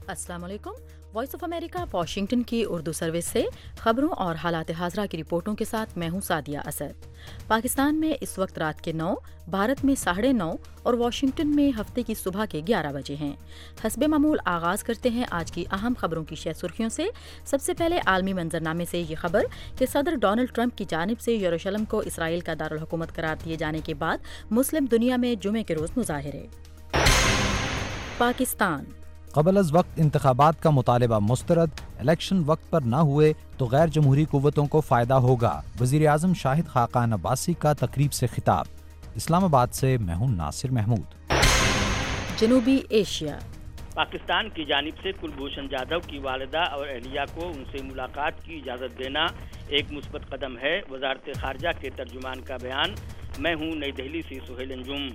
अस्सलाम वालेकुम। Voice of America Washington की उर्दू सर्विस से खबरों और हालात हाज़रा की रिपोर्टों के साथ मैं हूं सादिया असद। पाकिस्तान में इस वक्त रात के 9, भारत में 9:30 और वाशिंगटन में हफ्ते की सुबह के 11 बजे हैं। हस्बे मामूल आगाज़ करते हैं आज की अहम खबरों की शह सुर्खियों से। सबसे पहले आलमी मंजरनामे से ये खबर कि सदर डोनाल्ड ट्रंप की जानिब से यरूशलेम को इसराइल का दारुल हुकूमत करार दिए जाने के बाद मुस्लिम दुनिया में जुमे के रोज़ मुजाहिरे। पाकिस्तान क़बल अज़ वक्त इंतख़ाबात का मुतालबा मुस्तरद, इलेक्शन वक्त पर न हुए तो गैर जमहूरी कुव्वतों को फ़ायदा होगा। वज़ीर आज़म शाहिद खाकान अब्बासी का तकरीब से खिताब। इस्लामाबाद से मैं हूं नासिर महमूद। जनूबी एशिया पाकिस्तान की जानिब से कुलभूषण जाधव की वालिदा और अहलिया को उनसे मुलाकात की इजाज़त देना एक मुस्बत कदम है। वज़ारत ख़ारजा के तर्जुमान का बयान। मैं हूँ नई दिल्ली से सुहेल अंजुम।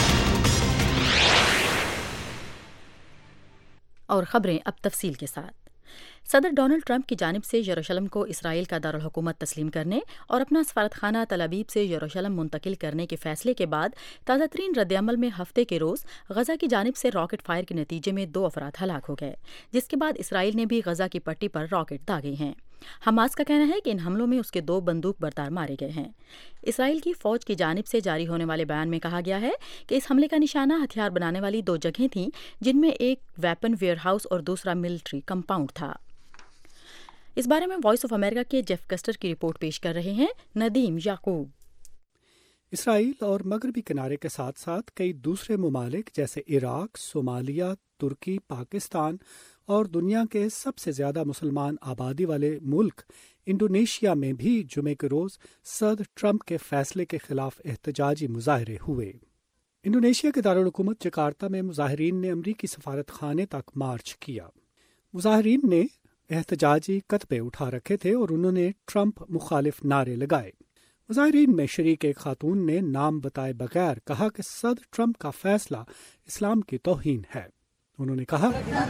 और खबरें अब तफसील के साथ। सदर डोनाल्ड ट्रंप की जानिब से यरूशलेम को इसराइल का दारुल हुकूमत तस्लीम करने और अपना सफारतखाना तल अवीव से यरूशलेम मुंतकिल करने के फैसले के बाद ताज़ा तरीन रद्दअमल में हफ्ते के रोज़ गजा की जानिब से रॉकेट फायर के नतीजे में 2 अफराद हलाक हो गए, जिसके बाद इसराइल ने भी गजा की पट्टी पर रॉकेट दागे हैं। हमास का कहना है कि इन हमलों में उसके 2 बंदूक बरदार मारे गए हैं। इसराइल की फौज की जानिब से जारी होने वाले बयान में कहा गया है कि इस हमले का निशाना हथियार बनाने वाली 2 जगहें थीं, जिनमें एक वेपन वेयरहाउस और दूसरा मिलिट्री कंपाउंड था। इस बारे में वॉइस ऑफ अमेरिका के जेफ कस्टर की रिपोर्ट पेश कर रहे हैं नदीम याकूब। इसराइल और मगरबी किनारे के साथ साथ कई दूसरे ममालिक जैसे इराक, सोमालिया, तुर्की, पाकिस्तान और दुनिया के सबसे ज़्यादा मुसलमान आबादी वाले मुल्क इंडोनेशिया में भी जुमे के रोज़ सदर ट्रंप के फैसले के खिलाफ एहतजाजी मुजाहरे हुए। इंडोनेशिया के दारुल हुकूमत जकार्ता में मुजाहिरीन ने अमरीकी सफारत खाने तक मार्च किया। मुजाहिरीन ने एहतजाजी कतबे उठा रखे थे और उन्होंने ट्रंप मुखालिफ नारे लगाए। मुजाहिरीन में शरीक एक खातून ने नाम बताए बगैर कहा कि सदर ट्रंप का फैसला इस्लाम की तौहीन है। उन्होंने कहा,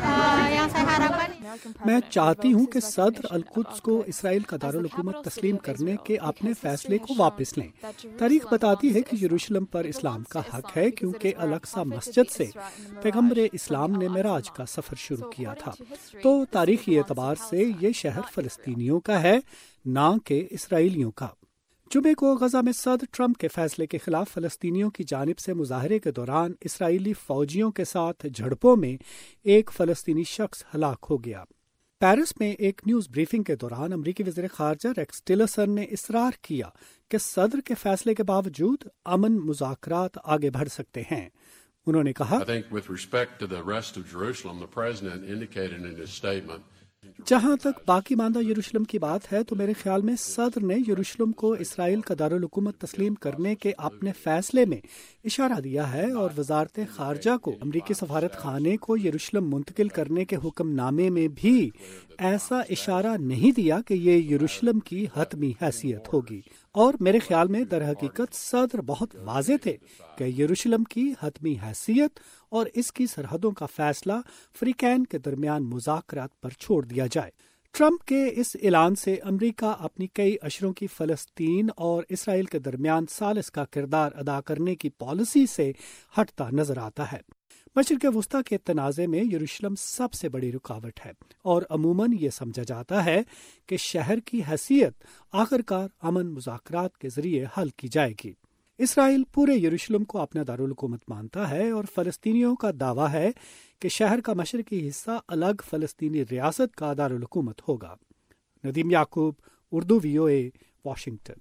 मैं चाहती हूँ कि सदर अल-कुद्स को इसराइल का दारुल हुकूमत तस्लीम करने के अपने फैसले को वापस लें। तारीख बताती है कि यरूशलेम पर इस्लाम का हक है, क्योंकि अल-अक्सा मस्जिद से पैगम्बर इस्लाम ने मिराज का सफ़र शुरू किया था। तो तारीखी एतबार से ये शहर फ़लस्तीनियों का है, ना कि इसराइलियों का। जुमे को गजा में सदर ट्रंप के फैसले के खिलाफ फ़लस्तीनियों की जानिब से मुजाहरे के दौरान इसराइली फ़ौजियों के साथ झड़पों में एक फ़लस्तीनी शख्स हलाक हो गया। पेरिस में एक न्यूज़ ब्रीफिंग के दौरान अमरीकी वज़ीर ख़ारजा रेक्स टिलरसन ने इसरार किया कि सदर के फैसले के बावजूद अमन मुज़ाकरात आगे बढ़ सकते हैं। उन्होंने कहा, जहाँ तक बाकी मानदा यरूशलेम की बात है तो मेरे ख्याल में सदर ने यरूशलेम को इसराइल का दारुल हुकूमत तस्लीम करने के अपने फैसले में इशारा दिया है और वजारत ख़ारजा को अमरीकी सफारत खाने को यरूशलेम मुंतकिल करने के हुक्मनामे में भी ऐसा इशारा नहीं दिया कि ये यरूशलेम की हतमी हैसियत होगी। और मेरे ख्याल में दर हकीकत सदर बहुत वाज़े थे कि यरूशलेम की हतमी हैसियत और इसकी सरहदों का फैसला फ्रीकैन के दरमियान मुज़ाकरात पर छोड़ दिया जाए। ट्रंप के इस ऐलान से अमरीका अपनी कई अशरों की फ़लस्तीन और इसराइल के दरमियान सालिस का किरदार अदा करने की पॉलिसी से हटता नजर आता है। मशरिक़ वस्ता के तनाज़े में यरूशलेम सबसे बड़ी रुकावट है और अमूमन ये समझा जाता है कि शहर की हैसियत आखिरकार अमन मुज़ाकरात के ज़रिए हल की जाएगी। इसराइल पूरे यरूशलेम को अपना दारुल हुकूमत मानता है और फ़लस्तीनियों का दावा है कि शहर का मशरक़ी हिस्सा अलग फ़लस्तीनी रियासत का दारुल हुकूमत होगा। Nadeem Yaqoob, Urdu VOA, Washington.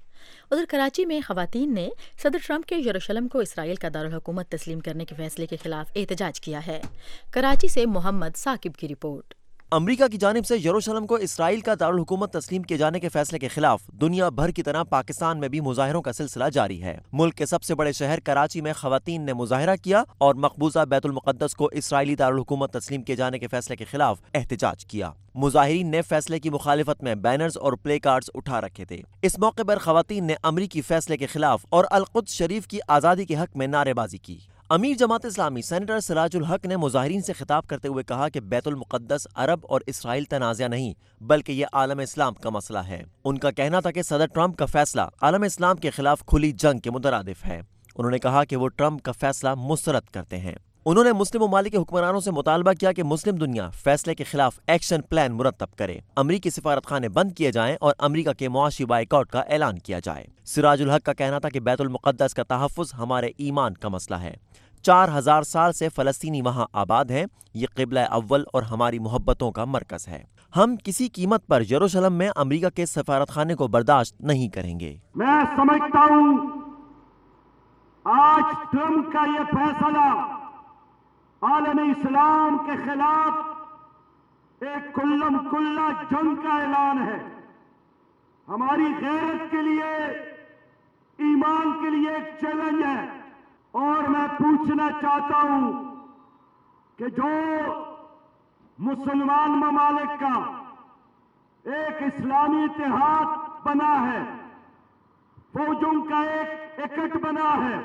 उधर कराची में ख़वातीन ने सदर ट्रंप के यरूशलेम को इसराइल का दारुल हुकूमत तस्लीम करने के फैसले के खिलाफ एहतजाज किया है। कराची से मोहम्मद साकिब की रिपोर्ट। अमरीका की जानिब से यरूशलेम को इसराइल का दारुल हुकूमत तस्लीम किए जाने के फैसले के खिलाफ दुनिया भर की तरह पाकिस्तान में भी मुजाहिरों का सिलसिला जारी है। मुल्क के सबसे बड़े शहर कराची में ख़वातीन ने मुजाहिरा किया और मकबूजा बैतुल मुक़द्दस को इसराइली दारुल हुकूमत तस्लीम किए जाने के फैसले के खिलाफ एहतजाज किया। मुजाहिरीन ने फैसले की मुखालिफत में बैनर्स और प्ले कार्ड्स उठा रखे थे। इस मौके पर ख़वातीन ने अमरीकी फैसले के खिलाफ और अल-कुद्स शरीफ की आज़ादी के हक में नारेबाजी की। अमीर जमात इस्लामी सेनेटर सिराजुल हक ने मुजाहिरीन से खिताब करते हुए कहा कि बैतुल मुक़द्दस अरब और इसराइल तनाज़ा नहीं बल्कि ये आलम इस्लाम का मसला है। उनका कहना था कि सदर ट्रंप का फैसला आलम इस्लाम के खिलाफ खुली जंग के मुतरादिफ है। उन्होंने कहा कि वो ट्रंप का फैसला मुस्तरद करते हैं। انہوں نے مسلم ممالک کے حکمرانوں سے مطالبہ کیا کہ مسلم دنیا فیصلے کے خلاف ایکشن پلان مرتب کرے، امریکی سفارت خانے بند کیے جائیں اور امریکہ کے معاشی بائیکاٹ کا اعلان کیا جائے۔ سراج الحق کا کہنا تھا کہ بیت المقدس کا تحفظ ہمارے ایمان کا مسئلہ ہے، 4000 سال سے فلسطینی وہاں آباد ہیں، یہ قبلہ اول اور ہماری محبتوں کا مرکز ہے، ہم کسی قیمت پر یروشلم میں امریکہ کے سفارت خانے کو برداشت نہیں کریں گے۔ میں سمجھتا ہوں آج ٹرمپ کا یہ فیصلہ عالم اسلام کے خلاف ایک کلم کلا جنگ کا اعلان ہے، ہماری غیرت کے لیے، ایمان کے لیے ایک چیلنج ہے، اور میں پوچھنا چاہتا ہوں کہ جو مسلمان ممالک کا ایک اسلامی اتحاد بنا ہے، فوجوں کا ایک اکٹ بنا ہے،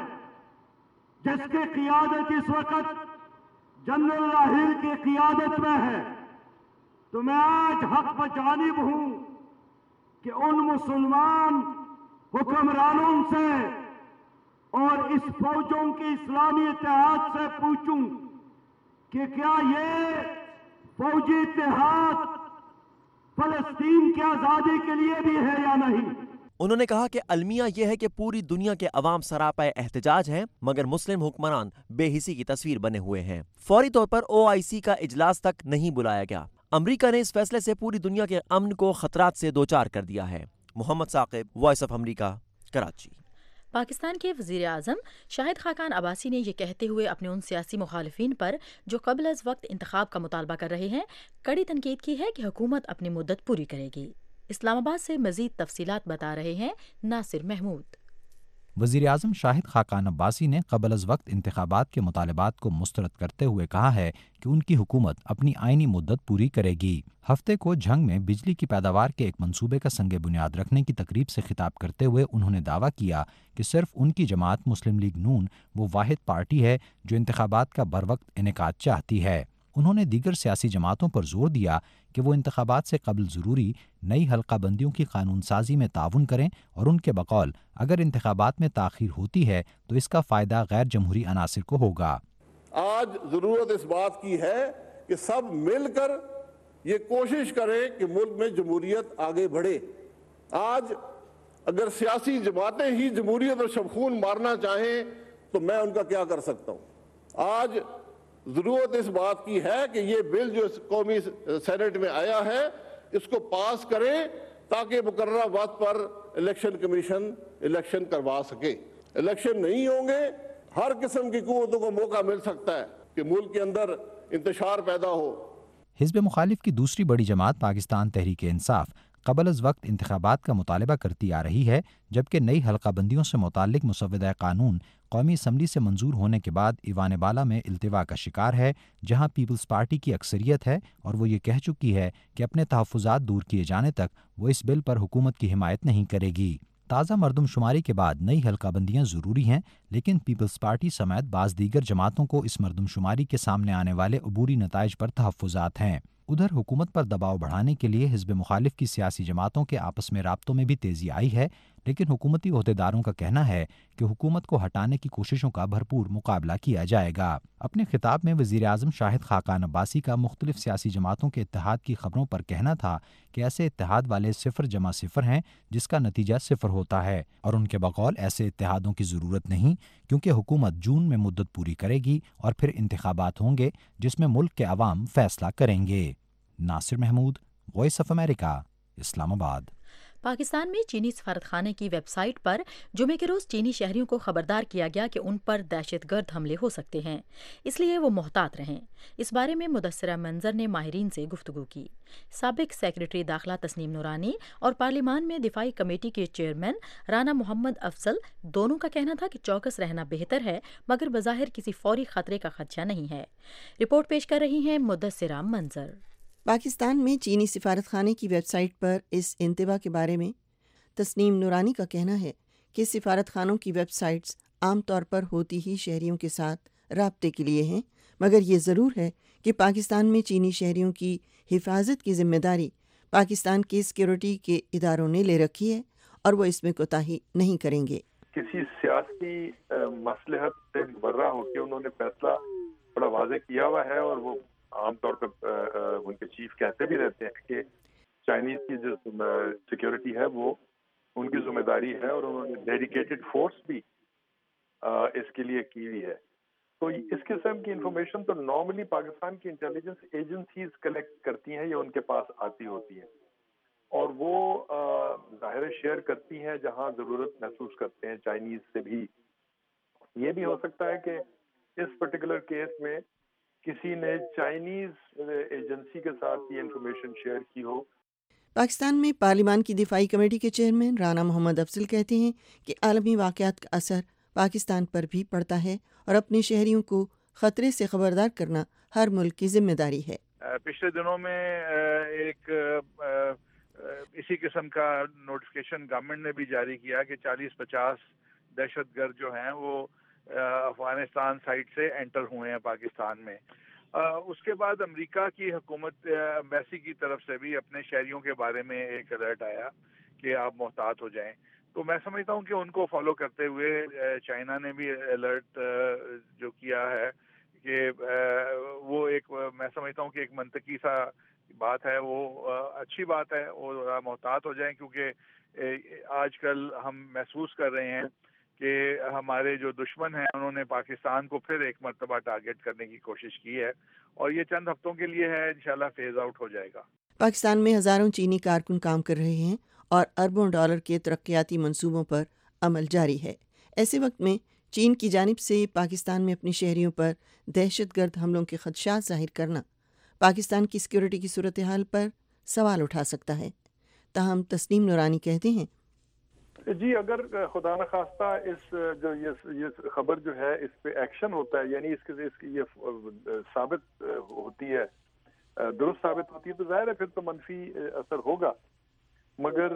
جس کی قیادت اس وقت جنرل راحیل کی قیادت میں ہے، تو میں آج حق بجانب ہوں کہ ان مسلمان حکمرانوں سے اور اس فوجوں کی اسلامی اتحاد سے پوچھوں کہ کیا یہ فوجی اتحاد فلسطین کی آزادی کے لیے بھی ہے یا نہیں۔ انہوں نے کہا کہ المیہ یہ ہے کہ پوری دنیا کے عوام سراپا احتجاج ہیں، مگر مسلم حکمران بے حسی کی تصویر بنے ہوئے ہیں۔ فوری طور پر OIC کا اجلاس تک نہیں بلایا گیا۔ امریکہ نے اس فیصلے سے پوری دنیا کے امن کو خطرات سے دوچار کر دیا ہے۔ Muhammad Saqib, Voice of America, Karachi. Pakistan کے وزیر اعظم شاہد خاقان عباسی نے یہ کہتے ہوئے اپنے ان سیاسی مخالفین پر جو قبل از وقت انتخاب کا مطالبہ کر رہے ہیں کڑی تنقید کی ہے کہ حکومت اپنی مدت پوری کرے گی۔ اسلام آباد سے مزید تفصیلات بتا رہے ہیں ناصر محمود۔ وزیر اعظم شاہد خاقان عباسی نے قبل از وقت انتخابات کے مطالبات کو مسترد کرتے ہوئے کہا ہے کہ ان کی حکومت اپنی آئینی مدت پوری کرے گی۔ ہفتے کو جھنگ میں بجلی کی پیداوار کے ایک منصوبے کا سنگ بنیاد رکھنے کی تقریب سے خطاب کرتے ہوئے انہوں نے دعویٰ کیا کہ صرف ان کی جماعت مسلم لیگ نون وہ واحد پارٹی ہے جو انتخابات کا بروقت انعقاد چاہتی ہے۔ انہوں نے دیگر سیاسی جماعتوں پر زور دیا کہ وہ انتخابات سے قبل ضروری نئی حلقہ بندیوں کی قانون سازی میں تعاون کریں اور ان کے بقول اگر انتخابات میں تاخیر ہوتی ہے تو اس کا فائدہ غیر جمہوری عناصر کو ہوگا۔ آج ضرورت اس بات کی ہے کہ سب مل کر یہ کوشش کریں کہ ملک میں جمہوریت آگے بڑھے۔ آج اگر سیاسی جماعتیں ہی جمہوریت اور شبخون مارنا چاہیں تو میں ان کا کیا کر سکتا ہوں۔ آج ضرورت اس بات کی ہے کہ یہ بل جو قومی سینٹ میں آیا ہے اس کو پاس کریں تاکہ مقررہ وقت پر الیکشن کمیشن الیکشن کروا سکے۔ الیکشن نہیں ہوں گے، ہر قسم کی قوتوں کو موقع مل سکتا ہے کہ ملک کے اندر انتشار پیدا ہو۔ حزب مخالف کی دوسری بڑی جماعت پاکستان تحریک انصاف قبل از وقت انتخابات کا مطالبہ کرتی آ رہی ہے، جبکہ نئی حلقہ بندیوں سے متعلق مسودہ قانون قومی اسمبلی سے منظور ہونے کے بعد ایوان بالا میں التوا کا شکار ہے، جہاں پیپلز پارٹی کی اکثریت ہے اور وہ یہ کہہ چکی ہے کہ اپنے تحفظات دور کیے جانے تک وہ اس بل پر حکومت کی حمایت نہیں کرے گی۔ تازہ مردم شماری کے بعد نئی حلقہ بندیاں ضروری ہیں، لیکن پیپلز پارٹی سمیت بعض دیگر جماعتوں کو اس مردم شماری کے سامنے آنے والے عبوری نتائج پر تحفظات ہیں۔ ادھر حکومت پر دباؤ بڑھانے کے لیے حزب مخالف کی سیاسی جماعتوں کے آپس میں رابطوں میں بھی تیزی آئی ہے، لیکن حکومتی عہدیداروں کا کہنا ہے کہ حکومت کو ہٹانے کی کوششوں کا بھرپور مقابلہ کیا جائے گا۔ اپنے خطاب میں وزیر اعظم شاہد خاقان عباسی کا مختلف سیاسی جماعتوں کے اتحاد کی خبروں پر کہنا تھا کہ ایسے اتحاد والے 0 ہیں جس کا نتیجہ 0 ہوتا ہے، اور ان کے بقول ایسے اتحادوں کی ضرورت نہیں کیونکہ حکومت جون میں مدت پوری کرے گی اور پھر انتخابات ہوں گے جس میں ملک کے عوام فیصلہ کریں گے۔ Nasir Mahmood, Voice of America, Islamabad. Pakistan میں چینی سفارتخانے کی ویب سائٹ پر جمعے کے روز چینی شہریوں کو خبردار کیا گیا کہ ان پر دہشت گرد حملے ہو سکتے ہیں، اس لیے وہ محتاط رہیں۔ اس بارے میں مدثرہ منظر نے ماہرین سے گفتگو کی۔ سابق سیکرٹری داخلہ تسنیم نورانی اور پارلیمان میں دفاعی کمیٹی کے چیئرمین رانا محمد افضل دونوں کا کہنا تھا کہ چوکس رہنا بہتر ہے، مگر بظاہر کسی فوری خطرے کا خدشہ نہیں ہے۔ رپورٹ پیش کر رہی ہیں مدثرہ منظر۔ پاکستان میں چینی سفارت خانے کی ویب سائٹ پر اس انتباہ کے بارے میں تسنیم نورانی کا کہنا ہے کہ سفارت خانوں کی ویب سائٹس عام طور پر ہوتی ہی شہریوں کے ساتھ رابطے کے لیے ہیں، مگر یہ ضرور ہے کہ پاکستان میں چینی شہریوں کی حفاظت کی ذمہ داری پاکستان کے سیکورٹی کے اداروں نے لے رکھی ہے اور وہ اس میں کوتاہی نہیں کریں گے۔ کسی سیاسی مصلحت سے مبرہ ہو کے انہوں نے فیصلہ واضح کیا ہوا ہے، اور وہ عام طور پر ان کے چیف کہتے بھی رہتے ہیں کہ چائنیز کی جو سیکیورٹی ہے وہ ان کی ذمہ داری ہے، اور انہوں نے ڈیڈیکیٹڈ فورس بھی اس کے لیے کی ہوئی ہے. تو اس قسم کی انفارمیشن تو نارملی پاکستان کی انٹیلیجنس ایجنسیز کلیکٹ کرتی ہیں یا ان کے پاس آتی ہوتی ہیں، اور وہ ظاہر شیئر کرتی ہیں جہاں ضرورت محسوس کرتے ہیں چائنیز سے بھی. یہ بھی ہو سکتا ہے کہ اس پرٹیکولر کیس میں کسی نے چائنیز ایجنسی کے ساتھ یہ انفارمیشن شیئر کی ہو. پاکستان میں پارلیمان کی دفاعی کمیٹی کے چیئرمین رانا محمد افضل کہتے ہیں کہ عالمی واقعات کا اثر پاکستان پر بھی پڑتا ہے اور اپنے شہریوں کو خطرے سے خبردار کرنا ہر ملک کی ذمہ داری ہے. پچھلے دنوں میں ایک اسی قسم کا نوٹیفیکیشن گورنمنٹ نے بھی جاری کیا کہ 40-50 دہشت گرد جو ہیں وہ افغانستان سائٹ سے انٹر ہوئے ہیں پاکستان میں. اس کے بعد امریکہ کی حکومت ایمبیسی کی طرف سے بھی اپنے شہریوں کے بارے میں ایک الرٹ آیا کہ آپ محتاط ہو جائیں. تو میں سمجھتا ہوں کہ ان کو فالو کرتے ہوئے چائنا نے بھی الرٹ جو کیا ہے کہ وہ ایک، میں سمجھتا ہوں کہ ایک منطقی سا بات ہے، وہ اچھی بات ہے، وہ محتاط ہو جائیں، کیونکہ آج کل ہم محسوس کر رہے ہیں کہ ہمارے جو دشمن ہیں انہوں نے پاکستان کو پھر ایک مرتبہ ٹارگٹ کرنے کی کوشش کی ہے، اور یہ چند ہفتوں کے لیے ہے، انشاءاللہ فیز آؤٹ ہو جائے گا. پاکستان میں ہزاروں چینی کارکن کام کر رہے ہیں اور اربوں ڈالر کے ترقیاتی منصوبوں پر عمل جاری ہے. ایسے وقت میں چین کی جانب سے پاکستان میں اپنے شہریوں پر دہشت گرد حملوں کے خدشات ظاہر کرنا پاکستان کی سیکیورٹی کی صورتحال پر سوال اٹھا سکتا ہے. تاہم تسنیم نورانی کہتے ہیں جی، اگر خدا نخواستہ اس جو یہ خبر جو ہے اس پہ ایکشن ہوتا ہے، یعنی اس کے یہ ثابت ہوتی ہے، درست ثابت ہوتی ہے، تو ظاہر ہے پھر تو منفی اثر ہوگا. مگر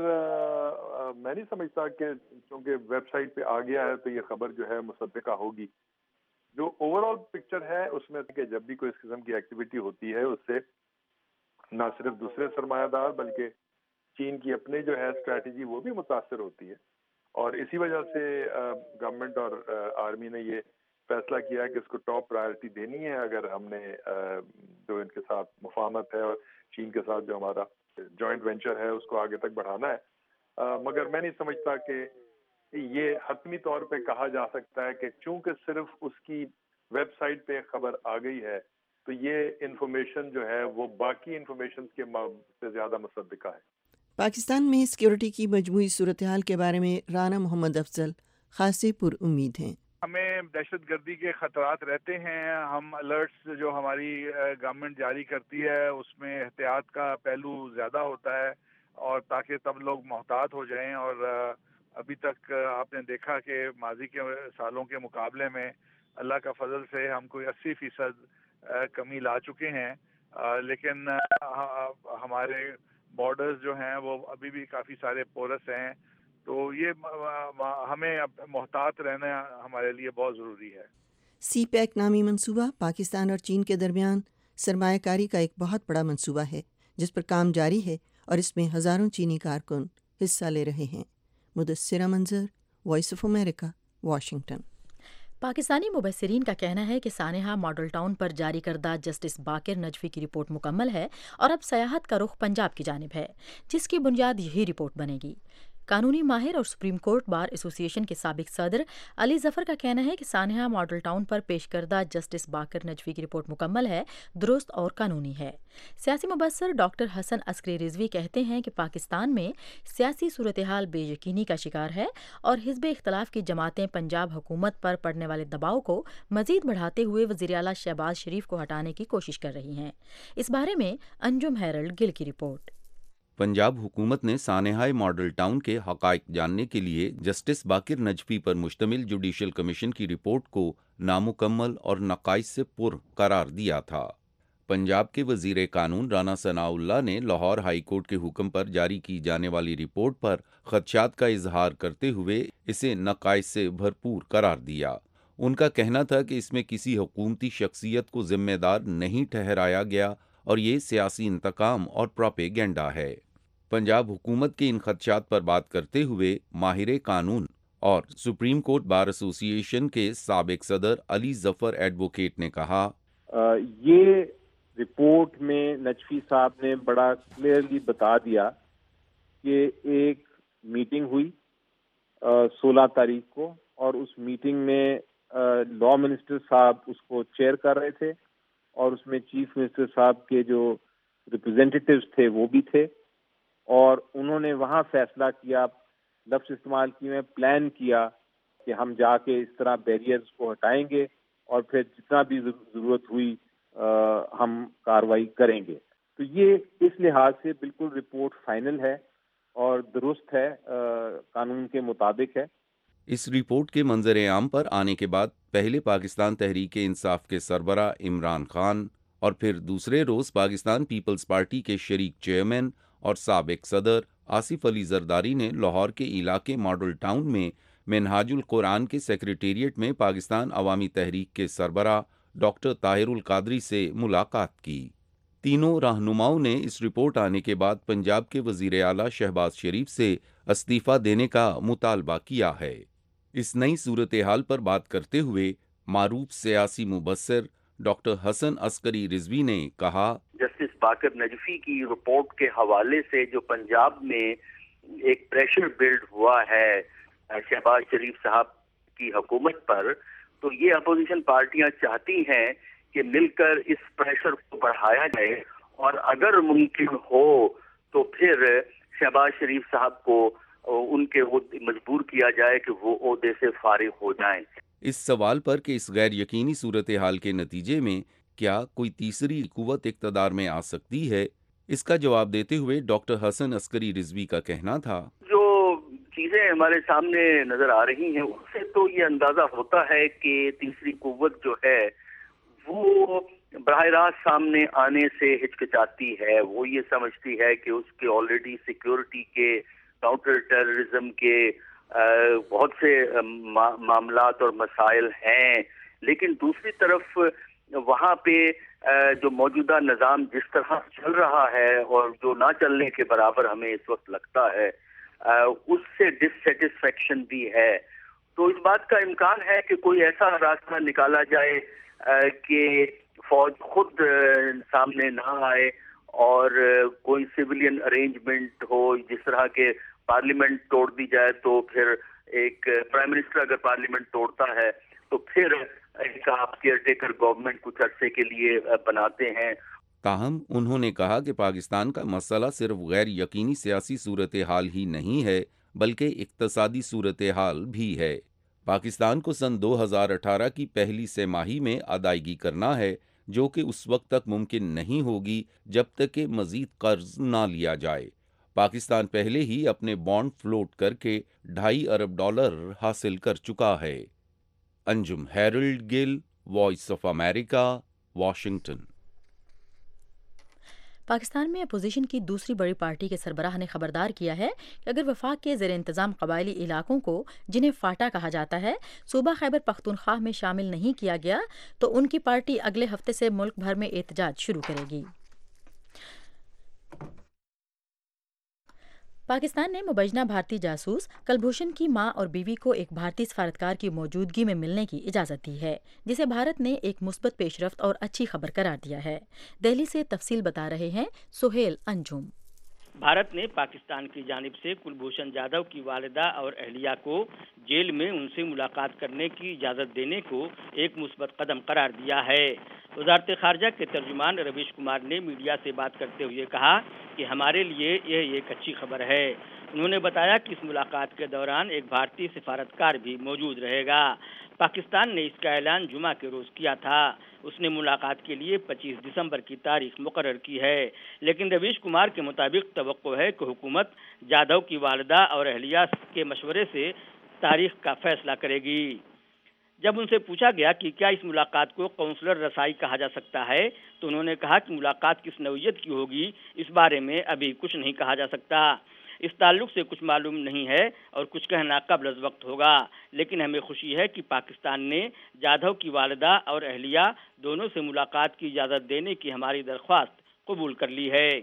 میں نہیں سمجھتا کہ چونکہ ویب سائٹ پہ آ گیا ہے تو یہ خبر جو ہے مصدقہ ہوگی. جو اوور آل پکچر ہے اس میں کہ جب بھی کوئی اس قسم کی ایکٹیویٹی ہوتی ہے اس سے نہ صرف دوسرے سرمایہ دار بلکہ چین کی اپنے جو ہے اسٹریٹجی وہ بھی متاثر ہوتی ہے، اور اسی وجہ سے گورنمنٹ اور آرمی نے یہ فیصلہ کیا کہ اس کو ٹاپ پرائرٹی دینی ہے اگر ہم نے جو ان کے ساتھ مفاہمت ہے اور چین کے ساتھ جو ہمارا جوائنٹ وینچر ہے اس کو آگے تک بڑھانا ہے. مگر میں نہیں سمجھتا کہ یہ حتمی طور پہ کہا جا سکتا ہے کہ چونکہ صرف اس کی ویب سائٹ پہ خبر آ گئی ہے تو یہ انفارمیشن جو ہے وہ باقی انفارمیشن کے سے زیادہ مصدقہ ہے. پاکستان میں سیکیورٹی کی مجموعی صورتحال کے بارے میں رانا محمد افضل خاصے پر امید ہیں. ہمیں دہشت گردی کے خطرات رہتے ہیں. ہم الرٹس جو ہماری گورنمنٹ جاری کرتی ہے اس میں احتیاط کا پہلو زیادہ ہوتا ہے، اور تاکہ تب لوگ محتاط ہو جائیں. اور ابھی تک آپ نے دیکھا کہ ماضی کے سالوں کے مقابلے میں اللہ کا فضل سے ہم کوئی 80% کمی لا چکے ہیں، لیکن ہمارے بارڈرز جو ہیں وہ ابھی بھی کافی سارے پورس ہیں. تو یہ ہمیں اب محتاط رہنا ہمارے لیے بہت ضروری ہے. سی پیک نامی منصوبہ پاکستان اور چین کے درمیان سرمایہ کاری کا ایک بہت بڑا منصوبہ ہے جس پر کام جاری ہے، اور اس میں ہزاروں چینی کارکن حصہ لے رہے ہیں. Mudassira Manzar, Voice of America, Washington. Pakistani مبصرین کا کہنا ہے کہ سانحہ ماڈل ٹاؤن پر جاری کردہ جسٹس باقر نجفی کی رپورٹ مکمل ہے اور اب سیاحت کا رخ پنجاب کی جانب ہے، جس کی بنیاد یہی رپورٹ بنے گی. قانونی ماہر اور سپریم کورٹ بار ایسوسی ایشن کے سابق صدر علی ظفر کا کہنا ہے کہ سانحہ ماڈل ٹاؤن پر پیش کردہ جسٹس باقر نجفی کی رپورٹ مکمل ہے، درست اور قانونی ہے. سیاسی مبصر ڈاکٹر حسن عسکری رضوی کہتے ہیں کہ پاکستان میں سیاسی صورتحال بے یقینی کا شکار ہے اور حزب اختلاف کی جماعتیں پنجاب حکومت پر پڑنے والے دباؤ کو مزید بڑھاتے ہوئے وزیراعلیٰ شہباز شریف کو ہٹانے کی کوشش کر رہی ہیں. اس بارے میں انجم ہیرلڈ گل کی رپورٹ. پنجاب حکومت نے سانحہ ماڈل ٹاؤن کے حقائق جاننے کے لیے جسٹس باقر نجفی پر مشتمل جوڈیشل کمیشن کی رپورٹ کو نامکمل اور نقائص سے پر قرار دیا تھا. پنجاب کے وزیر قانون رانا ثناء اللہ نے لاہور ہائی کورٹ کے حکم پر جاری کی جانے والی رپورٹ پر خدشات کا اظہار کرتے ہوئے اسے نقائص سے بھرپور قرار دیا. ان کا کہنا تھا کہ اس میں کسی حکومتی شخصیت کو ذمہ دار نہیں ٹھہرایا گیا اور یہ سیاسی انتقام اور پروپیگنڈا ہے. پنجاب حکومت کے ان خدشات پر بات کرتے ہوئے ماہر قانون اور سپریم کورٹ بار ایسوسی ایشن کے سابق صدر علی ظفر ایڈوکیٹ نے کہا، یہ رپورٹ میں نجفی صاحب نے بڑا کلیئرلی بتا دیا کہ ایک میٹنگ ہوئی 16 تاریخ کو، اور اس میٹنگ میں لا منسٹر صاحب اس کو چیئر کر رہے تھے، اور اس میں چیف منسٹر صاحب کے جو ریپرزینٹیٹیوز تھے وہ بھی تھے، اور انہوں نے وہاں فیصلہ کیا، لفظ استعمال کی میں پلان کیا کہ ہم جا کے اس طرح بیریئرز کو ہٹائیں گے اور پھر جتنا بھی ضرورت ہوئی ہم کاروائی کریں گے. تو یہ اس لحاظ سے بالکل رپورٹ فائنل ہے اور درست ہے، قانون کے مطابق ہے. اس رپورٹ کے منظر عام پر آنے کے بعد پہلے پاکستان تحریک انصاف کے سربراہ عمران خان اور پھر دوسرے روز پاکستان پیپلز پارٹی کے شریک چیئرمین اور سابق صدر آصف علی زرداری نے لاہور کے علاقے ماڈل ٹاؤن میں منہاج القرآن کے سیکریٹریٹ میں پاکستان عوامی تحریک کے سربراہ ڈاکٹر طاہر القادری سے ملاقات کی. تینوں رہنماؤں نے اس رپورٹ آنے کے بعد پنجاب کے وزیر اعلیٰ شہباز شریف سے استعفیٰ دینے کا مطالبہ کیا ہے. اس نئی صورتحال پر بات کرتے ہوئے معروف سیاسی مبصر ڈاکٹر حسن عسکری رضوی نے کہا، جسٹس باقر نجفی کی رپورٹ کے حوالے سے جو پنجاب میں ایک پریشر بلڈ ہوا ہے شہباز شریف صاحب کی حکومت پر، تو یہ اپوزیشن پارٹیاں چاہتی ہیں کہ مل کر اس پریشر کو بڑھایا جائے، اور اگر ممکن ہو تو پھر شہباز شریف صاحب کو ان کے مجبور کیا جائے کہ وہ عہدے سے فارغ ہو جائیں. اس سوال پر کہ اس غیر یقینی صورتحال کے نتیجے میں کیا کوئی تیسری قوت اقتدار میں آ سکتی ہے، اس کا جواب دیتے ہوئے ڈاکٹر حسن عسکری رضوی کا کہنا تھا، جو چیزیں ہمارے سامنے نظر آ رہی ہیں اس سے تو یہ اندازہ ہوتا ہے کہ تیسری قوت جو ہے وہ براہ راست سامنے آنے سے ہچکچاتی ہے. وہ یہ سمجھتی ہے کہ اس کے آلریڈی سیکیورٹی کے، کاؤنٹر ٹیررزم کے بہت سے معاملات اور مسائل ہیں، لیکن دوسری طرف وہاں پہ جو موجودہ نظام جس طرح چل رہا ہے اور جو نہ چلنے کے برابر ہمیں اس وقت لگتا ہے، اس سے ڈسسیٹسفیکشن بھی ہے. تو اس بات کا امکان ہے کہ کوئی ایسا راستہ نکالا جائے کہ فوج خود سامنے نہ آئے اور کوئی سیولین ارینجمنٹ ہو، جس طرح کے پارلیمنٹ توڑ دی جائے تو پھر ایک پرائم منسٹر اگر پارلیمنٹ توڑتا ہے تو پھر ایک آپ کیئر ٹیکر گورنمنٹ کچھ عرصے کے لیے بناتے ہیں. تاہم انہوں نے کہا کہ پاکستان کا مسئلہ صرف غیر یقینی سیاسی صورتحال ہی نہیں ہے بلکہ اقتصادی صورتحال بھی ہے. پاکستان کو سن 2018 کی پہلی سہ ماہی میں ادائیگی کرنا ہے، جو کہ اس وقت تک ممکن نہیں ہوگی جب تک کہ مزید قرض نہ لیا جائے. پاکستان پہلے ہی اپنے بانڈ فلوٹ کر کے $2.5 ارب حاصل کر چکا ہے. Anjum Harold Gill, Voice of America, Washington. Pakistan میں اپوزیشن کی دوسری بڑی پارٹی کے سربراہ نے خبردار کیا ہے کہ اگر وفاق کے زیر انتظام قبائلی علاقوں کو، جنہیں فاٹا کہا جاتا ہے، صوبہ خیبر پختونخوا میں شامل نہیں کیا گیا تو ان کی پارٹی اگلے ہفتے سے ملک بھر میں احتجاج شروع کرے گی. پاکستان نے مبینہ بھارتی جاسوس کلبھوشن کی ماں اور بیوی کو ایک بھارتی سفارتکار کی موجودگی میں ملنے کی اجازت دی ہے، جسے بھارت نے ایک مثبت پیش رفت اور اچھی خبر قرار دیا ہے. دہلی سے تفصیل بتا رہے ہیں سہیل انجم. بھارت نے پاکستان کی جانب سے کلبھوشن جادھو کی والدہ اور اہلیہ کو جیل میں ان سے ملاقات کرنے کی اجازت دینے کو ایک مثبت قدم قرار دیا ہے. وزارت خارجہ کے ترجمان رویش کمار نے میڈیا سے بات کرتے ہوئے کہا کہ ہمارے لیے یہ ایک اچھی خبر ہے. انہوں نے بتایا کہ اس ملاقات کے دوران ایک بھارتی سفارتکار بھی موجود رہے گا. پاکستان نے اس کا اعلان جمعہ کے روز کیا تھا. اس نے ملاقات کے لیے 25 دسمبر کی تاریخ مقرر کی ہے، لیکن رویش کمار کے مطابق توقع ہے کہ حکومت جادھو کی والدہ اور اہلیہ کے مشورے سے تاریخ کا فیصلہ کرے گی. جب ان سے پوچھا گیا کہ کیا اس ملاقات کو قونسلر رسائی کہا جا سکتا ہے تو انہوں نے کہا کہ ملاقات کس نوعیت کی ہوگی اس بارے میں ابھی کچھ نہیں کہا جا سکتا. اس تعلق سے کچھ معلوم نہیں ہے اور کچھ کہنا قبل از وقت ہوگا، لیکن ہمیں خوشی ہے کہ پاکستان نے جادھو کی والدہ اور اہلیہ دونوں سے ملاقات کی اجازت دینے کی ہماری درخواست قبول کر لی ہے.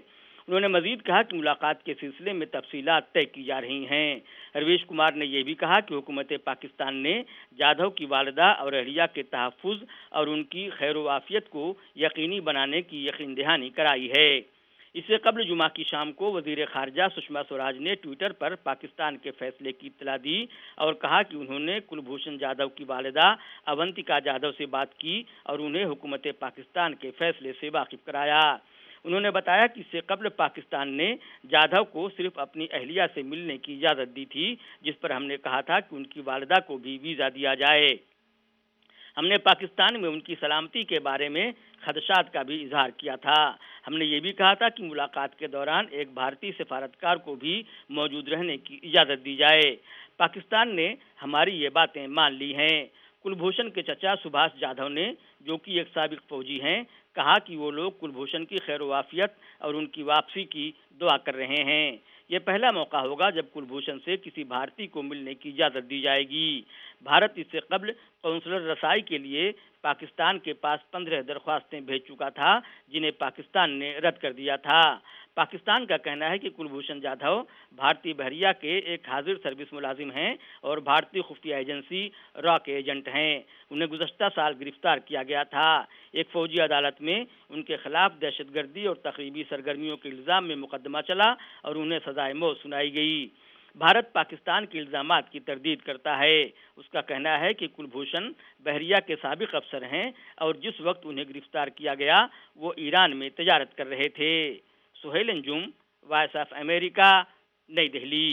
انہوں نے مزید کہا کہ ملاقات کے سلسلے میں تفصیلات طے کی جا رہی ہیں۔ رویش کمار نے یہ بھی کہا کہ حکومت پاکستان نے جادھو کی والدہ اور اہلیہ کے تحفظ اور ان کی خیر و عافیت کو یقینی بنانے کی یقین دہانی کرائی ہے۔ اس سے قبل جمعہ کی شام کو وزیر خارجہ سشما سوراج نے ٹویٹر پر پاکستان کے فیصلے کی اطلاع دی اور کہا کہ انہوں نے کلبھوشن جادھو کی والدہ اونتکا جادھو سے بات کی اور انہیں حکومت پاکستان کے فیصلے سے واقف کرایا۔ انہوں نے بتایا کہ اس سے قبل پاکستان نے جادھو کو صرف اپنی اہلیہ سے ملنے کی اجازت دی تھی، جس پر ہم نے کہا تھا کہ ان کی والدہ کو بھی ویزا دیا جائے۔ ہم نے پاکستان میں ان کی سلامتی کے بارے میں خدشات کا بھی اظہار کیا تھا۔ ہم نے یہ بھی کہا تھا کہ ملاقات کے دوران ایک بھارتی سفارتکار کو بھی موجود رہنے کی اجازت دی جائے۔ پاکستان نے ہماری یہ باتیں مان لی ہیں۔ کلبھوشن کے چچا سبھاش جادھو نے، جو کہ ایک سابق فوجی ہیں، کہا کہ وہ لوگ کلبھوشن کی خیر و عافیت اور ان کی واپسی کی دعا کر رہے ہیں۔ یہ پہلا موقع ہوگا جب کلبھوشن سے کسی بھارتی کو ملنے کی اجازت دی جائے گی۔ بھارت اس سے قبل قونصلر رسائی کے لیے پاکستان کے پاس 15 درخواستیں بھیج چکا تھا، جنہیں پاکستان نے رد کر دیا تھا۔ پاکستان کا کہنا ہے کہ کلبھوشن جادھو بھارتی بحریہ کے ایک حاضر سروس ملازم ہیں اور بھارتی خفیہ ایجنسی را کے ایجنٹ ہیں۔ انہیں گزشتہ سال گرفتار کیا گیا تھا۔ ایک فوجی عدالت میں ان کے خلاف دہشت گردی اور تخریبی سرگرمیوں کے الزام میں مقدمہ چلا اور انہیں سزائے موت سنائی گئی۔ بھارت پاکستان کے الزامات کی تردید کرتا ہے۔ اس کا کہنا ہے کہ کلبھوشن بحریہ کے سابق افسر ہیں اور جس وقت انہیں گرفتار کیا گیا وہ ایران میں تجارت کر رہے تھے۔ Sohail Anjum, Voice of America, Nai Delhi.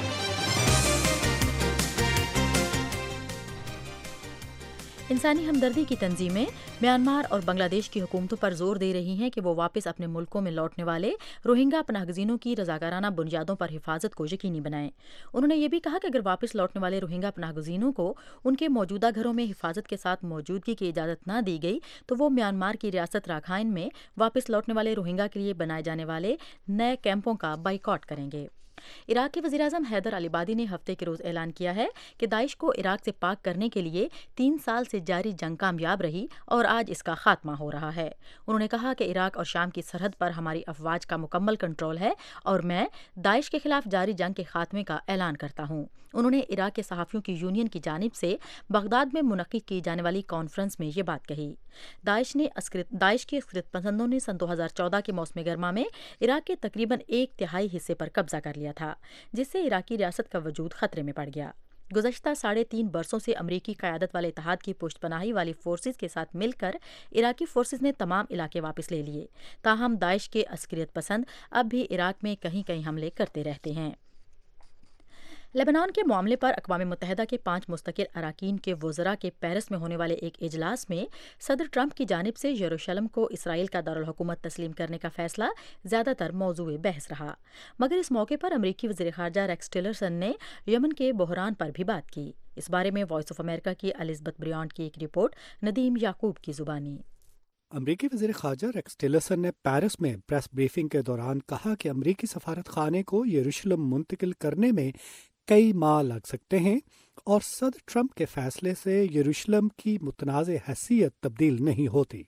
انسانی ہمدردی کی تنظیمیں میانمار اور بنگلہ دیش کی حکومتوں پر زور دے رہی ہیں کہ وہ واپس اپنے ملکوں میں لوٹنے والے روہنگا پناہ گزینوں کی رضاکارانہ بنیادوں پر حفاظت کو یقینی بنائیں۔ انہوں نے یہ بھی کہا کہ اگر واپس لوٹنے والے روہنگا پناہ گزینوں کو ان کے موجودہ گھروں میں حفاظت کے ساتھ موجودگی کی اجازت نہ دی گئی تو وہ میانمار کی ریاست راکھائن میں واپس لوٹنے والے روہنگا کے لیے بنائے جانے والے نئے کیمپوں کا بائیکاٹ کریں گے۔ عراق کے وزیراعظم حیدر العبادی نے ہفتے کے روز اعلان کیا ہے کہ داعش کو عراق سے پاک کرنے کے لیے 3 سال سے جاری جنگ کامیاب رہی اور آج اس کا خاتمہ ہو رہا ہے۔ انہوں نے کہا کہ عراق اور شام کی سرحد پر ہماری افواج کا مکمل کنٹرول ہے اور میں داعش کے خلاف جاری جنگ کے خاتمے کا اعلان کرتا ہوں۔ انہوں نے عراق کے صحافیوں کی یونین کی جانب سے بغداد میں منعقد کی جانے والی کانفرنس میں یہ بات کہی۔ داعش کے عسکریت پسندوں نے سن 2014 کے موسم گرما میں عراق کے تقریباً 1/3 حصے پر قبضہ کر لیا تھا، جس سے عراقی ریاست کا وجود خطرے میں پڑ گیا۔ گزشتہ 3.5 برسوں سے امریکی قیادت والے اتحاد کی پشت پناہی والی فورسز کے ساتھ مل کر عراقی فورسز نے تمام علاقے واپس لے لیے، تاہم داعش کے عسکریت پسند اب بھی عراق میں کہیں کہیں حملے کرتے رہتے ہیں۔ لبنان کے معاملے پر اقوام متحدہ کے 5 مستقل اراکین کے وزراء کے پیرس میں ہونے والے ایک اجلاس میں صدر ٹرمپ کی جانب سے یروشلم کو اسرائیل کا دارالحکومت تسلیم کرنے کا فیصلہ زیادہ تر موضوع بحث رہا، مگر اس موقع پر امریکی وزیر خارجہ ریکس ٹیلرسن نے یمن کے بحران پر بھی بات کی۔ اس بارے میں وائس آف امریکہ کی الزبتھ بریانٹ کی ایک رپورٹ، ندیم یعقوب کی زبانی۔ امریکی وزیر خارجہ ریکس ٹیلرسن نے پیرس میں پریس بریفنگ کے دوران کہا کہ امریکی سفارت خانے کو یروشلم منتقل کرنے میں کئی ماہ لگ سکتے ہیں اور صدر ٹرمپ کے فیصلے سے یروشلم کی متنازع حیثیت تبدیل نہیں ہوتی۔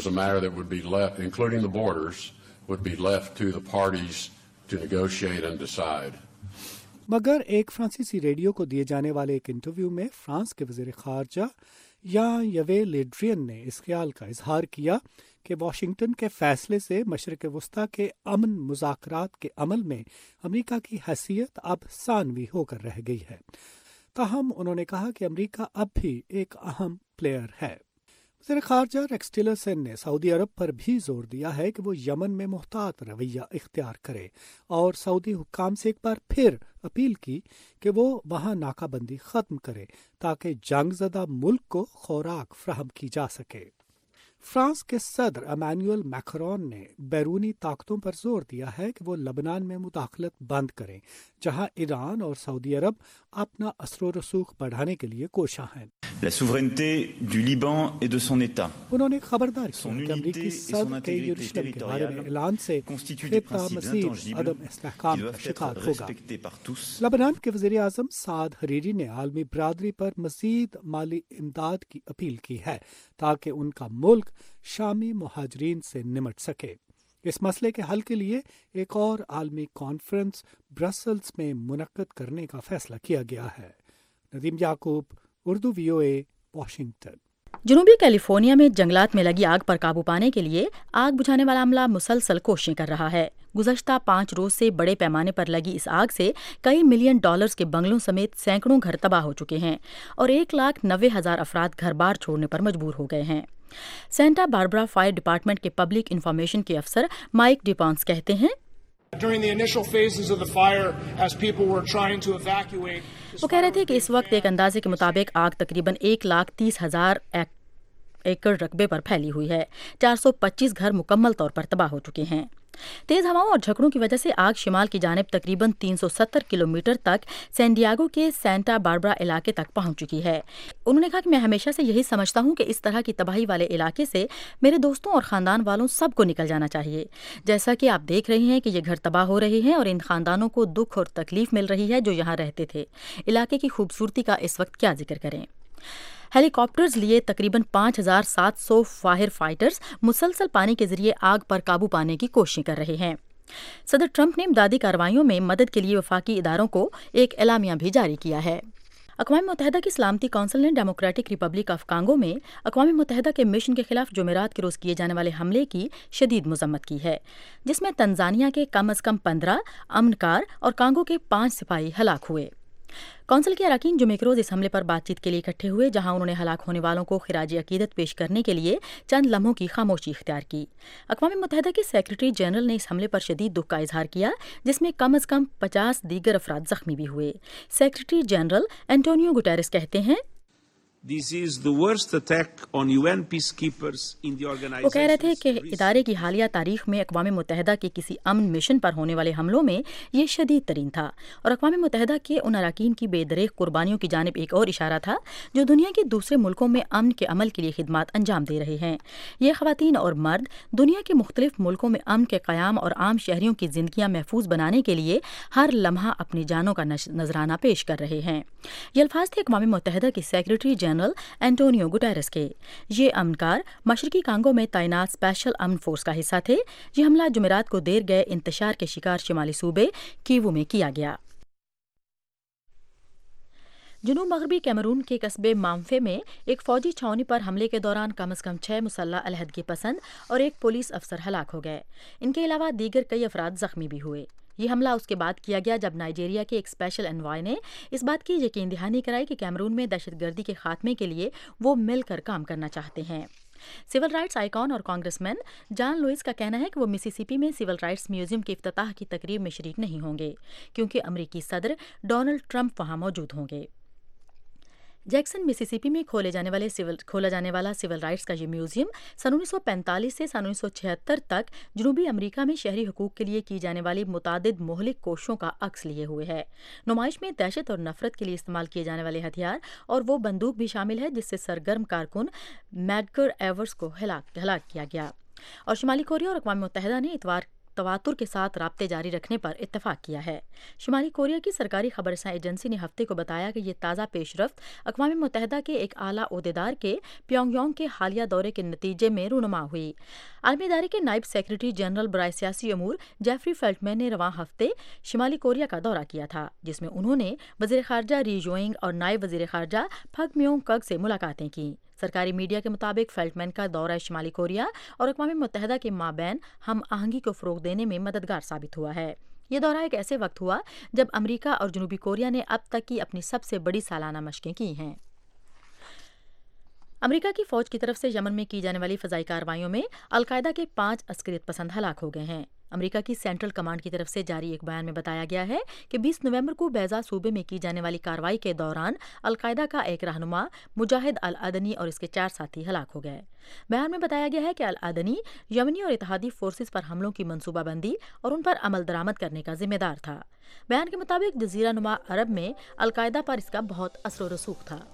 مگر ایک فرانسیسی ریڈیو کو دیے جانے والے ایک انٹرویو میں فرانس کے وزیر خارجہ یویل لے ڈرین نے اس خیال کا اظہار کیا کہ واشنگٹن کے فیصلے سے مشرق وسطیٰ کے امن مذاکرات کے عمل میں امریکہ کی حیثیت اب ثانوی ہو کر رہ گئی ہے۔ تاہم انہوں نے کہا کہ امریکہ اب بھی ایک اہم پلیئر ہے۔ وزیر خارجہ ریکس ٹیلرسن نے سعودی عرب پر بھی زور دیا ہے کہ وہ یمن میں محتاط رویہ اختیار کرے اور سعودی حکام سے ایک بار پھر اپیل کی کہ وہ وہاں ناکہ بندی ختم کرے تاکہ جنگ زدہ ملک کو خوراک فراہم کی جا سکے۔ فرانس کے صدر ایمانوئل میکرون نے بیرونی طاقتوں پر زور دیا ہے کہ وہ لبنان میں مداخلت بند کریں، جہاں ایران اور سعودی عرب اپنا اثر و رسوخ بڑھانے کے لیے کوشاں ہیں۔ La souveraineté du Liban et de son État. انہوں نے خبردار کیا کہ امریکی صدر کے یروشلم کے بارے میں اعلان سے خطہ مزید عدم استحکام کا شکار ہوگا۔ لبنان کے وزیر اعظم سعد حریری نے عالمی برادری پر مزید مالی امداد کی اپیل کی ہے تاکہ ان کا ملک شامی مہاجرین سے نمٹ سکے۔ اس مسئلے کے حل کے لیے ایک اور عالمی کانفرنس برسلز میں منعقد کرنے کا فیصلہ کیا گیا ہے۔ Nadeem Yaqoob, Urdu VOA، Washington. جنوبی کیلیفورنیا میں جنگلات میں لگی آگ پر قابو پانے کے لیے آگ بجھانے والا عملہ مسلسل کوششیں کر رہا ہے۔ گزشتہ 5 روز سے بڑے پیمانے پر لگی اس آگ سے کئی ملین ڈالرز کے بنگلوں سمیت سینکڑوں گھر تباہ ہو چکے ہیں اور 1,90,000 افراد گھر بار چھوڑنے پر مجبور ہو گئے ہیں۔ سینٹا باربرا فائر ڈپارٹمنٹ کے پبلک انفارمیشن کے افسر مائک ڈیپانس کہتے ہیں، وہ کہہ رہے تھے کہ اس وقت ایک اندازے کے مطابق آگ تقریباً 1,30,000 ایکڑ رقبے پر پھیلی ہوئی ہے۔ 425 گھر مکمل طور پر تباہ ہو چکے ہیں۔ تیز ہواؤں اور جھکڑوں کی وجہ سے آگ شمال کی جانب تقریباً 370 کلومیٹر تک سین ڈیاگو کے سینٹا باربرا علاقے تک پہنچ چکی ہے۔ انہوں نے کہا کہ میں ہمیشہ سے یہی سمجھتا ہوں کہ اس طرح کی تباہی والے علاقے سے میرے دوستوں اور خاندان والوں سب کو نکل جانا چاہیے۔ جیسا کہ آپ دیکھ رہے ہیں کہ یہ گھر تباہ ہو رہے ہیں اور ان خاندانوں کو دکھ اور تکلیف مل رہی ہے جو یہاں رہتے تھے۔ علاقے کی خوبصورتی کا اس وقت کیا ذکر کریں۔ ہیلی کاپٹرز لیے تقریباً 5,700 فائر فائٹرز مسلسل پانی کے ذریعے آگ پر قابو پانے کی کوششیں کر رہے ہیں۔ صدر ٹرمپ نے امدادی کارروائیوں میں مدد کے لیے وفاقی اداروں کو ایک اعلامیہ بھی جاری کیا ہے۔ اقوام متحدہ کی سلامتی کونسل نے ڈیموکریٹک ریپبلک آف کانگو میں اقوام متحدہ کے مشن کے خلاف جمعرات کے روز کیے جانے والے حملے کی شدید مذمت کی ہے، جس میں تنزانیہ کے کم از کم 15 امن کار اور کانگو کے 5 سپاہی ہلاک ہوئے۔ کونسل کے اراکین جمعے کے روز اس حملے پر بات چیت کے لیے اکٹھے ہوئے، جہاں انہوں نے ہلاک ہونے والوں کو خراج عقیدت پیش کرنے کے لیے چند لمحوں کی خاموشی اختیار کی۔ اقوام متحدہ کے سیکرٹری جنرل نے اس حملے پر شدید دکھ کا اظہار کیا، جس میں کم از کم 50 دیگر افراد زخمی بھی ہوئے۔ سیکرٹری جنرل اینٹونیو گوٹیرس کہتے ہیں، وہ کہہ رہے تھے کہ ادارے کی حالیہ تاریخ میں اقوام متحدہ کے کسی امن مشن پر ہونے والے حملوں میں یہ شدید ترین تھا، اور اقوام متحدہ کے ان اراکین کی بے دریغ قربانیوں کی جانب ایک اور اشارہ تھا جو دنیا کے دوسرے ملکوں میں امن کے عمل کے لیے خدمات انجام دے رہے ہیں۔ یہ خواتین اور مرد دنیا کے مختلف ملکوں میں امن کے قیام اور عام شہریوں کی زندگیاں محفوظ بنانے کے لیے ہر لمحہ اپنی جانوں کا نذرانہ پیش کر رہے ہیں۔ یہ الفاظ تھے اقوام متحدہ کے سیکرٹری جنرل اینٹونیو گوٹیرس کے۔ یہ امنکار مشرقی کانگو میں تعینات اسپیشل امن فورس کا حصہ تھے۔ یہ حملہ جمعرات کو دیر گئے انتشار کے شکار شمالی صوبے کیوو میں کیا گیا۔ جنوب مغربی کیمرون کے قصبے مامفے میں ایک فوجی چھاؤنی پر حملے کے دوران کم از کم 6 مسلح علیحدگی پسند اور ایک پولیس افسر ہلاک ہو گئے۔ ان کے علاوہ دیگر کئی افراد زخمی بھی ہوئے۔ یہ حملہ اس کے بعد کیا گیا جب نائجیریا کے ایک اسپیشل انوائے نے اس بات کی یقین دہانی کرائی کہ کیمرون میں دہشت گردی کے خاتمے کے لیے وہ مل کر کام کرنا چاہتے ہیں۔ سول رائٹس آئیکن اور کانگریس مین جان لوئس کا کہنا ہے کہ وہ مسیسپی میں سول رائٹس میوزیم کے افتتاح کی تقریب میں شریک نہیں ہوں گے کیونکہ امریکی صدر ڈونلڈ ٹرمپ وہاں موجود ہوں گے۔ جیکسن مسیسپی میں کھولا جانے والا سول رائٹس کا یہ میوزیم سن 1945 سے سن 1976 تک جنوبی امریکہ میں شہری حقوق کے لیے کی جانے والی متعدد مہلک کوششوں کا عکس لیے ہوئے ہے۔ نمائش میں دہشت اور نفرت کے لیے استعمال کیے جانے والے ہتھیار اور وہ بندوق بھی شامل ہے جس سے سرگرم کارکن میڈگر ایورز کو ہلاک کیا گیا۔ اور شمالی کوریا اور اقوام متحدہ نے تواتر کے ساتھ رابطے جاری رکھنے پر اتفاق کیا ہے۔ شمالی کوریا کی سرکاری خبررساں ایجنسی نے ہفتے کو بتایا کہ یہ تازہ پیش رفت اقوام متحدہ کے ایک اعلیٰ عہدیدار کے پیونگ یانگ کے حالیہ دورے کے نتیجے میں رونما ہوئی۔ عالمی ادارے کے نائب سیکرٹری جنرل برائے سیاسی امور جیفری فیلٹمین نے رواں ہفتے شمالی کوریا کا دورہ کیا تھا، جس میں انہوں نے وزیر خارجہ ری جوئنگ اور نائب وزیر خارجہ پھگ میونگ کگ سے ملاقاتیں کیں۔ سرکاری میڈیا کے مطابق فیلٹمین کا دورہ شمالی کوریا اور اقوام متحدہ کے مابین ہم آہنگی کو فروغ دینے میں مددگار ثابت ہوا ہے۔ یہ دورہ ایک ایسے وقت ہوا جب امریکہ اور جنوبی کوریا نے اب تک کی اپنی سب سے بڑی سالانہ مشقیں کی ہیں۔ امریکہ کی فوج کی طرف سے یمن میں کی جانے والی فضائی کارروائیوں میں القاعدہ کے 5 عسکریت پسند ہلاک ہو گئے ہیں۔ امریکہ کی سینٹرل کمانڈ کی طرف سے جاری ایک بیان میں بتایا گیا ہے کہ 20 نومبر کو بیضا صوبے میں کی جانے والی کارروائی کے دوران القاعدہ کا ایک رہنما مجاہد العدنی اور اس کے 4 ساتھی ہلاک ہو گئے۔ بیان میں بتایا گیا ہے کہ العدنی یمنی اور اتحادی فورسز پر حملوں کی منصوبہ بندی اور ان پر عمل درآمد کرنے کا ذمہ دار تھا۔ بیان کے مطابق جزیرہ نما عرب میں القاعدہ پر اس کا بہت اثر و رسوخ تھا۔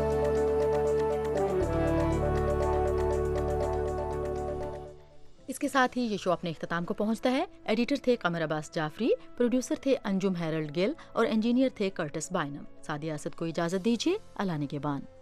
اس کے ساتھ ہی یہ شو اپنے اختتام کو پہنچتا ہے۔ ایڈیٹر تھے قمر عباس جعفری، پروڈیوسر تھے انجم ہیرلڈ گل اور انجینئر تھے کرٹس بائنم۔ سعدیہ اسد کو اجازت دیجیے، اللہ نگہبان۔